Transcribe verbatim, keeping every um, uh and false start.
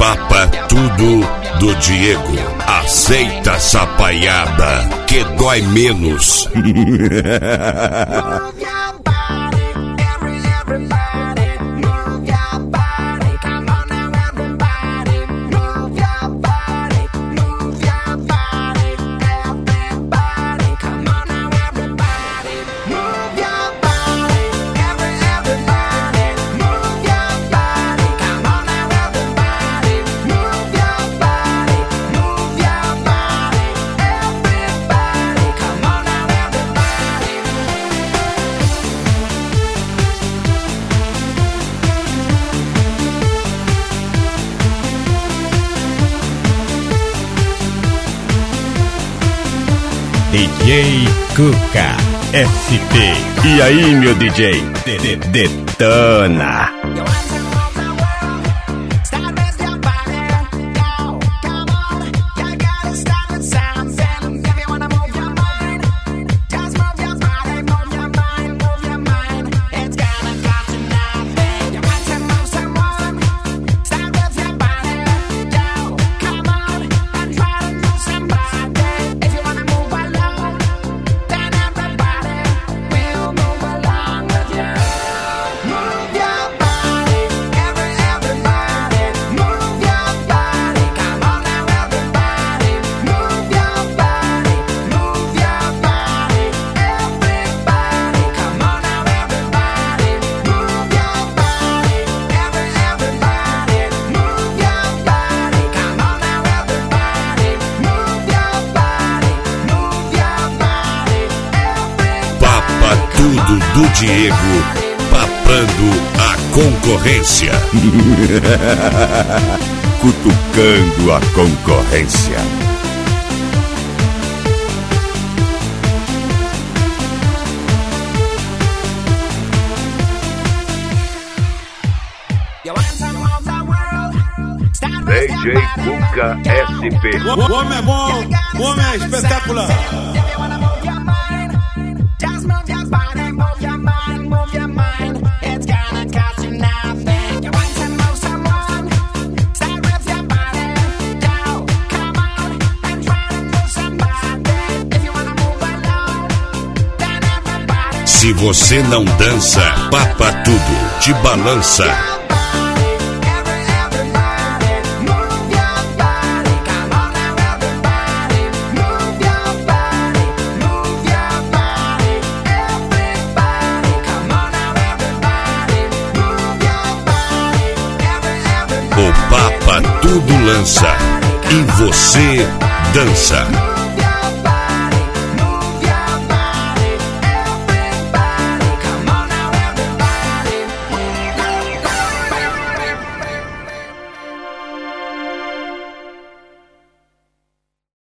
Papa tudo do Diego. Aceita essa paiada que dói menos. D J Cuca S P. E aí, meu D J? De -de Detona. Tudo do Diego, papando a concorrência. Cutucando a concorrência. D J Cuca S P. O homem é bom, o homem é espetacular. Se você não dança, papa tudo, te balança. O papa tudo lança e você dança.